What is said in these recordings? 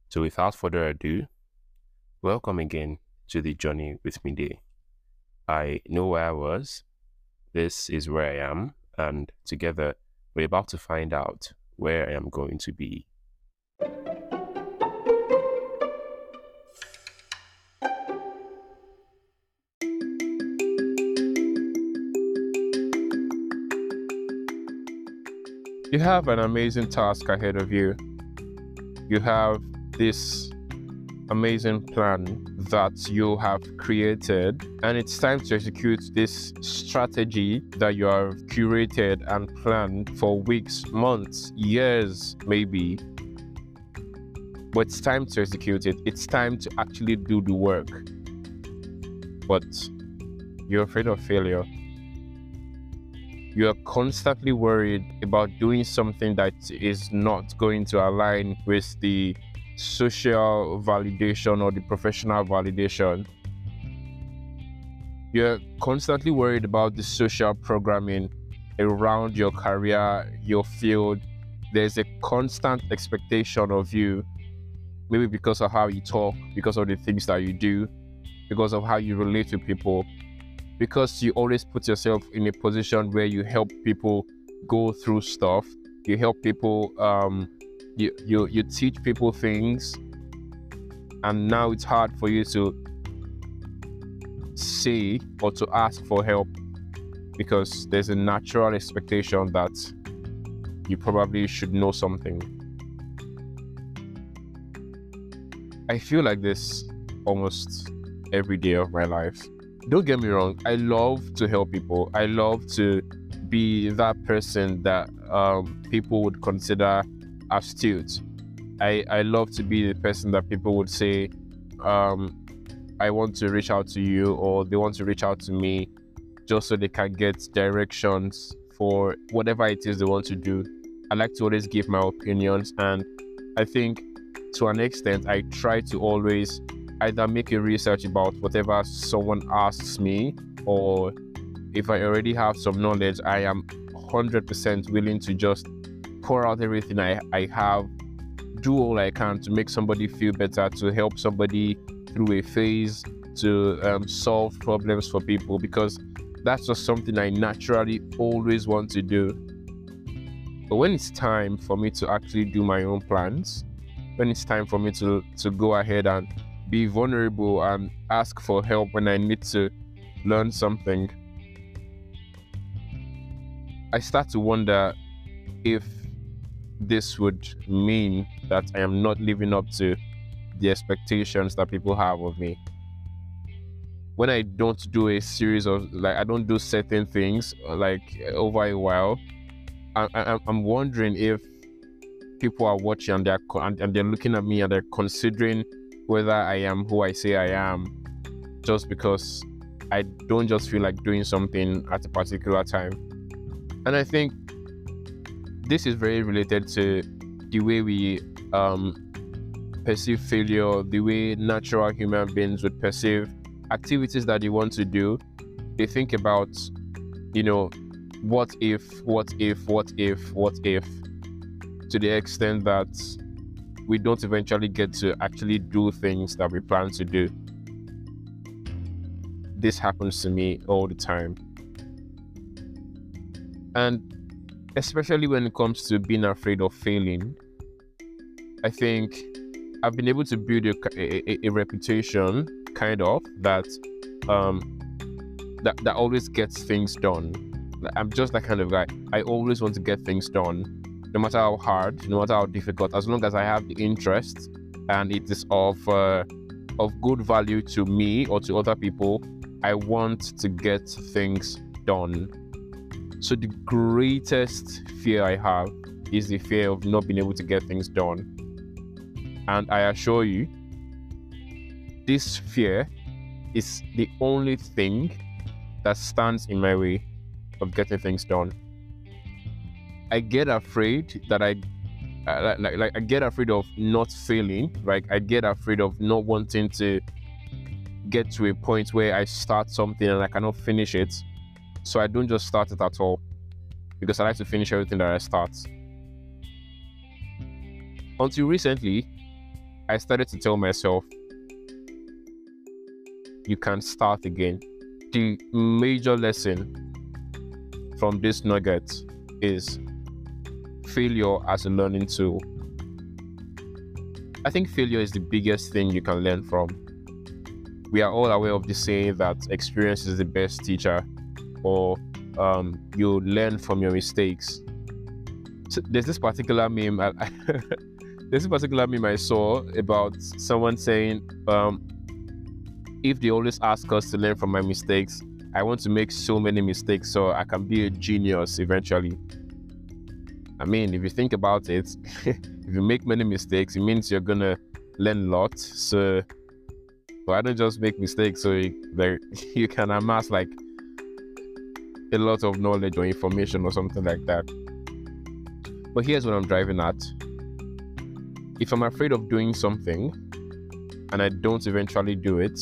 So, without further ado, welcome again to the Journey with Me Day. I know where I was, this is where I am, and together we're about to find out where I am going to be. You have an amazing task ahead of you. You have this amazing plan that you have created, and it's time to execute this strategy that you have curated and planned for weeks, months, years, maybe. But it's time to execute it. It's time to actually do the work. But you're afraid of failure. You are constantly worried about doing something that is not going to align with the social validation or the professional validation. You're constantly worried about the social programming around your career, your field. There's a constant expectation of you, maybe because of how you talk, because of the things that you do, because of how you relate to people, because you always put yourself in a position where you help people go through stuff, you help people, you teach people things, and now it's hard for you to say or to ask for help because there's a natural expectation that you probably should know something. I feel like this almost every day of my life. Don't get me wrong, I love to help people. I love to be that person that people would consider astute. I love to be the person that people would say, I want to reach out to you, or they want to reach out to me just so they can get directions for whatever it is they want to do. I like to always give my opinions, and I think to an extent I try to always either make a research about whatever someone asks me, or if I already have some knowledge, I am 100% willing to just pour out everything I have, do all I can to make somebody feel better, to help somebody through a phase, to solve problems for people, because that's just something I naturally always want to do. But when it's time for me to actually do my own plans, when it's time for me to go ahead and be vulnerable and ask for help when I need to learn something, I start to wonder if this would mean that I am not living up to the expectations that people have of me. When I don't do a series of, I don't do certain things over a while, I'm wondering if people are watching and they're looking at me and they're considering whether I am who I say I am, just because I don't just feel like doing something at a particular time. And I think this is very related to the way we perceive failure, the way natural human beings would perceive activities that they want to do. They think about, what if, to the extent that we don't eventually get to actually do things that we plan to do. This happens to me all the time. And especially when it comes to being afraid of failing, I think I've been able to build a reputation, kind of, that that always gets things done. I'm just that kind of guy. I always want to get things done, no matter how hard, no matter how difficult, as long as I have the interest and it is of good value to me or to other people, I want to get things done. So the greatest fear I have is the fear of not being able to get things done. And I assure you, this fear is the only thing that stands in my way of getting things done. I get afraid that I get afraid of not failing. I get afraid of not wanting to get to a point where I start something and I cannot finish it. So I don't just start it at all, because I like to finish everything that I start. Until recently, I started to tell myself, you can start again. The major lesson from this nugget is failure as a learning tool. I think failure is the biggest thing you can learn from. We are all aware of the saying that experience is the best teacher, or you learn from your mistakes. So there's this particular meme I saw about someone saying, if they always ask us to learn from my mistakes, I want to make so many mistakes so I can be a genius eventually. I mean, if you think about it, if you make many mistakes, it means you're gonna learn a lot. So why don't just make mistakes so you can amass like a lot of knowledge or information or something like that. But here's what I'm driving at. If I'm afraid of doing something and I don't eventually do it,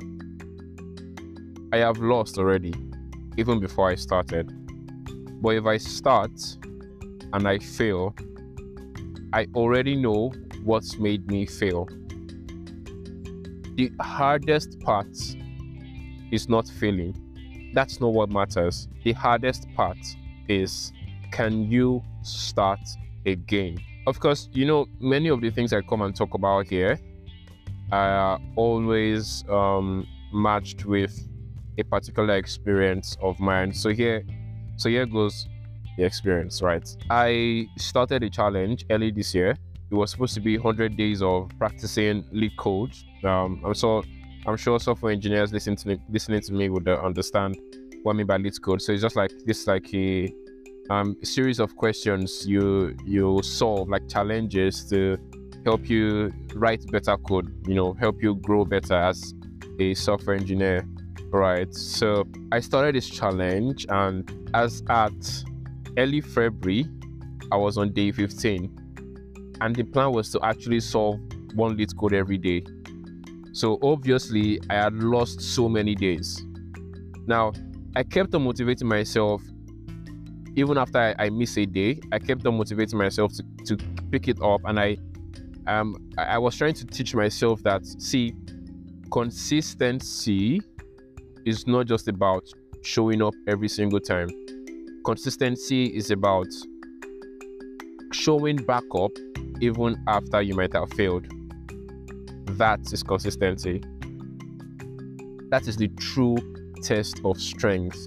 I have lost already, even before I started. But if I start and I fail, I already know what's made me fail. The hardest part is not failing. That's not what matters. The hardest part is, can you start again? Of course, many of the things I come and talk about here are always matched with a particular experience of mine. So here goes the experience, right? I started a challenge early this year. It was supposed to be 100 days of practicing LeetCode. I'm sure software engineers listening to me would understand what I mean by LeetCode. So it's just like this, like a series of questions you solve, like challenges to help you write better code. Help you grow better as a software engineer, right? So I started this challenge, and as at early February, I was on day 15. And the plan was to actually solve one LeetCode every day. So obviously, I had lost so many days. Now, I kept on motivating myself. Even after I miss a day, I kept on motivating myself to pick it up. And I was trying to teach myself that, see, consistency is not just about showing up every single time. Consistency is about showing back up even after you might have failed. That is consistency. That is the true test of strength.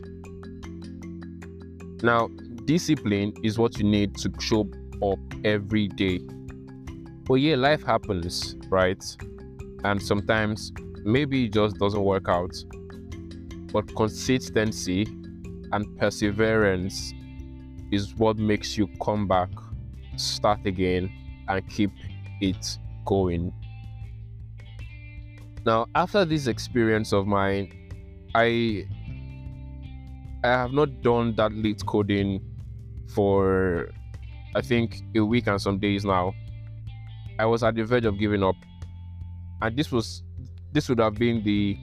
Now, discipline is what you need to show up every day. But yeah, life happens, right? And sometimes maybe it just doesn't work out. But consistency and perseverance is what makes you come back, start again, and keep it going. Now, after this experience of mine, I have not done that LeetCoding for, I think, a week and some days now. I was at the verge of giving up, and this would have been the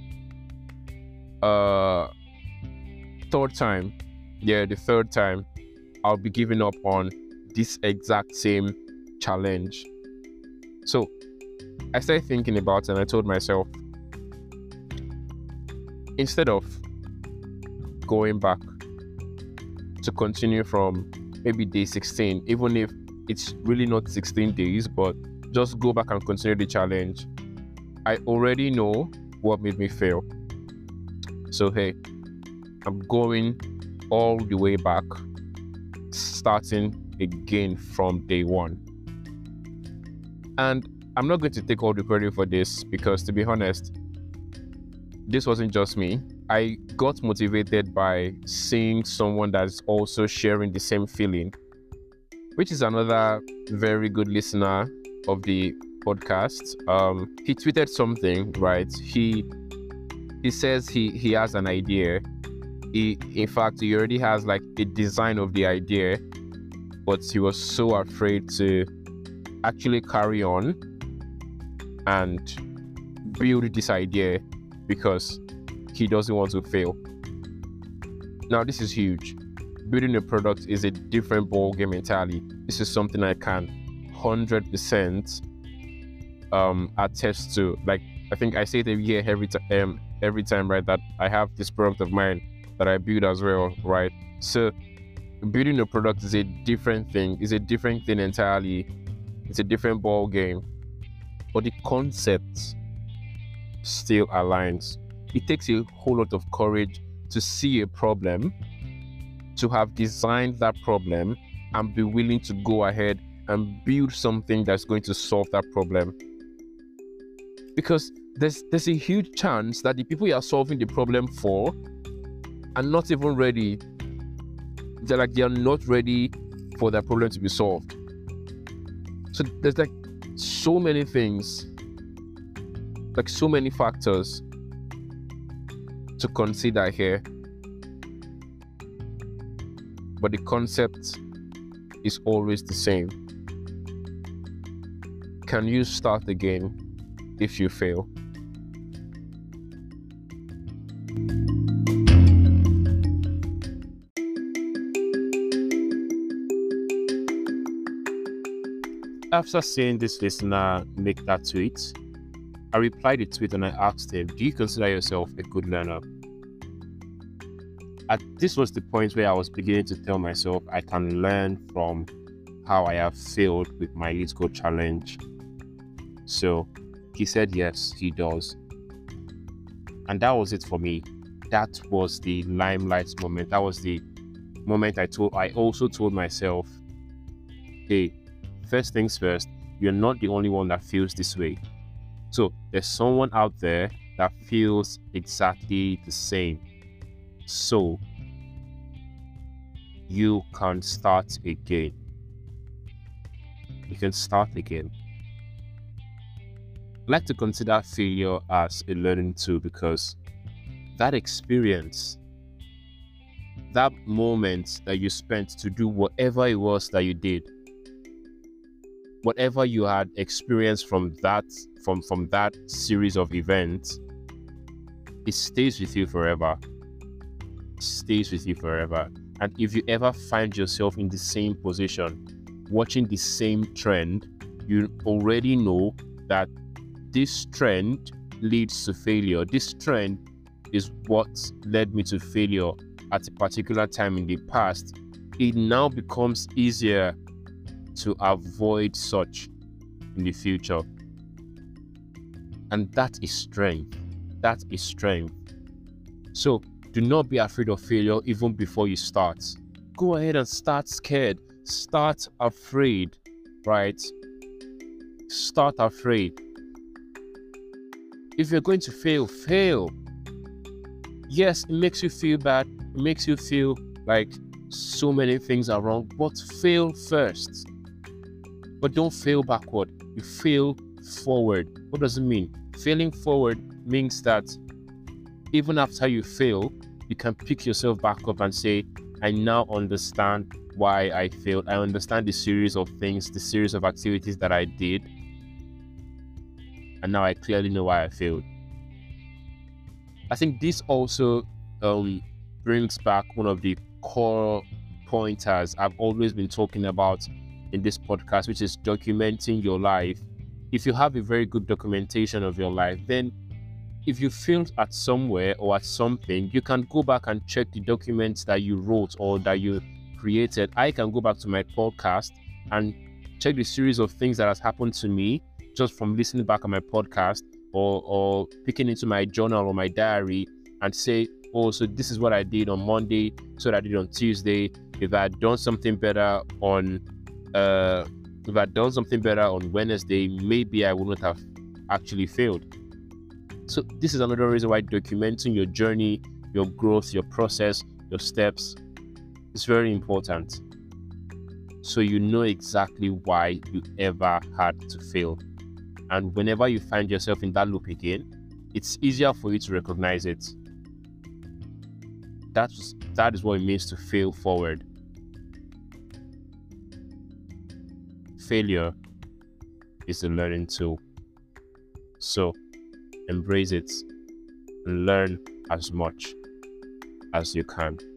third time. Yeah, the third time I'll be giving up on this exact same challenge. So I started thinking about it, and I told myself, instead of going back to continue from maybe day 16, even if it's really not 16 days, but just go back and continue the challenge. I already know what made me fail. So hey, I'm going all the way back, starting again from day one. And I'm not going to take all the credit for this, because to be honest, this wasn't just me. I got motivated by seeing someone that's also sharing the same feeling, which is another very good listener of the podcast. He tweeted something, right? He says he has an idea. In fact, he already has like a design of the idea, but he was so afraid to actually carry on and build this idea because he doesn't want to fail. Now, this is huge. Building a product is a different ball game entirely. This is something I can 100% attest to. Like, I think I say it every time, right, that I have this product of mine that I build as well, right? So building a product is a different thing. It's a different thing entirely. It's a different ball game, but the concept still aligns. It takes a whole lot of courage to see a problem, to have designed that problem, and be willing to go ahead and build something that's going to solve that problem. Because there's a huge chance that the people you are solving the problem for are not even ready. They are not ready for that problem to be solved. So there's like so many things, like so many factors to consider here. But the concept is always the same. Can you start again if you fail? After seeing this listener make that tweet, I replied the tweet and I asked him, do you consider yourself a good learner? This was the point where I was beginning to tell myself I can learn from how I have failed with my Elite Code challenge. So he said yes, he does. And that was it for me. That was the limelight moment. That was the moment I also told myself, hey, first things first, you're not the only one that feels this way. So there's someone out there that feels exactly the same. So you can start again. You can start again. I like to consider failure as a learning tool, because that experience, that moment that you spent to do whatever it was that you did, whatever you had experienced from that series of events, it stays with you forever. It stays with you forever. And if you ever find yourself in the same position, watching the same trend, you already know that this trend leads to failure. This trend is what led me to failure at a particular time in the past. It now becomes easier to avoid such in the future. And that is strength. That is strength. So do not be afraid of failure even before you start. Go ahead and start scared. Start afraid, right? Start afraid. If you're going to fail, fail. Yes, it makes you feel bad. It makes you feel like so many things are wrong, but fail first. But don't fail backward. You fail forward. What does it mean? Failing forward means that even after you fail, you can pick yourself back up and say, I now understand why I failed. I understand the series of things, the series of activities that I did. And now I clearly know why I failed. I think this also brings back one of the core pointers I've always been talking about in this podcast, which is documenting your life. If you have a very good documentation of your life, then if you failed at somewhere or at something, you can go back and check the documents that you wrote or that you created. I can go back to my podcast and check the series of things that has happened to me just from listening back on my podcast, or picking into my journal or my diary and say, oh, so this is what I did on Monday, so what I did on Tuesday. If I had done something better on Wednesday, maybe I wouldn't have actually failed. So this is another reason why documenting your journey, your growth, your process, your steps is very important. So you know exactly why you ever had to fail. And whenever you find yourself in that loop again, it's easier for you to recognize it. That is what it means to fail forward. Failure is a learning tool. So embrace it and learn as much as you can.